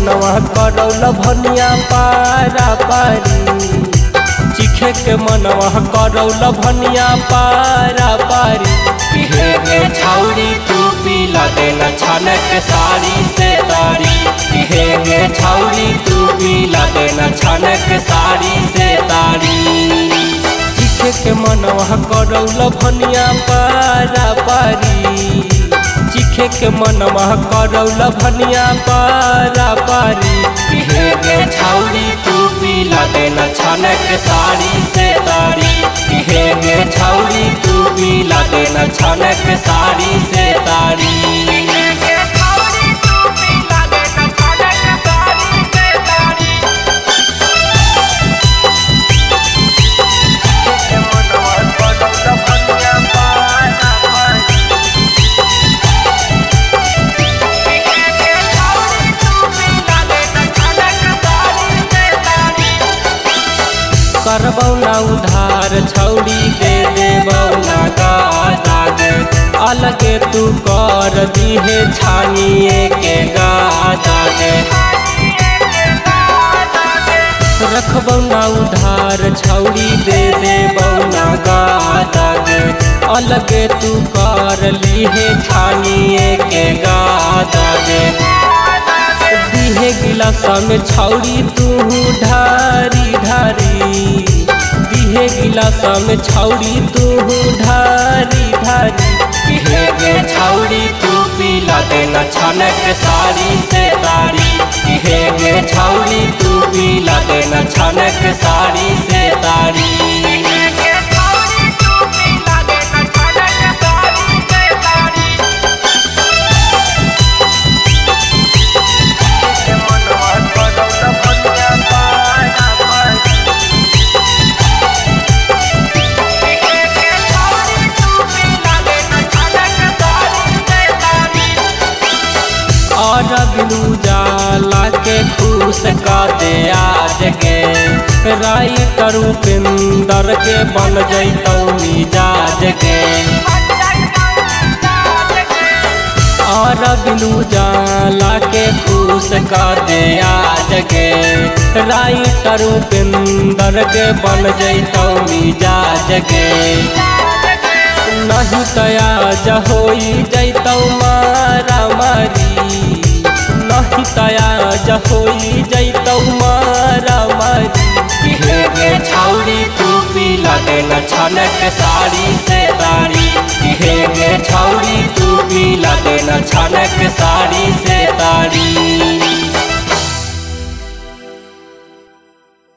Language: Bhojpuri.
मनवा करौल भनिया पारा पारी चिखे के मनवा करौल भनिया पारा पारी हे छौरी तू पीला देना छनक साड़ी से तारी हे छौरी तू पीला देना छनक साड़ी से तारी चिखे के मनवा करौल भनिया पारा पारी चिखे के मनवा करौल भनिया पारा पारी हे छौरी तू पीला देना छनक साड़ी से तारी हे छौरी तू पीला देना छनक साड़ी से तारी करबौना उधार छौड़ी दे देबौना गादाग अलगे तू कर दिहे छानिए के गादाग रखबौना उधार छौड़ी दे देबौना गादाग अलगे तू कर लिहे छानिए के गादाग दिहे गिलास में छौड़ी तू ढारी ढारी दिहे गिलास में छौड़ी तू ढारी ढारी हे छौरी तू पीला देना छनक साड़ी से तारी हे छौरी तू पीला देना छनक साड़ी से तारी बिनु जाला के खुश का दे आज के राइटर उपेंदर के बन जैतौ मिजाज के और बिनु जाला के खुश का दे आज के राइटर उपेंदर के बन जैतौ मिजाज के नहीं तयाज होई जैतौ मारा मारी नहीं तयाज होई जैतौ मारा मारी हे छौरी तू पीला देना छनक साड़ी से तारी हे छौरी तू पीला देना छनक साड़ी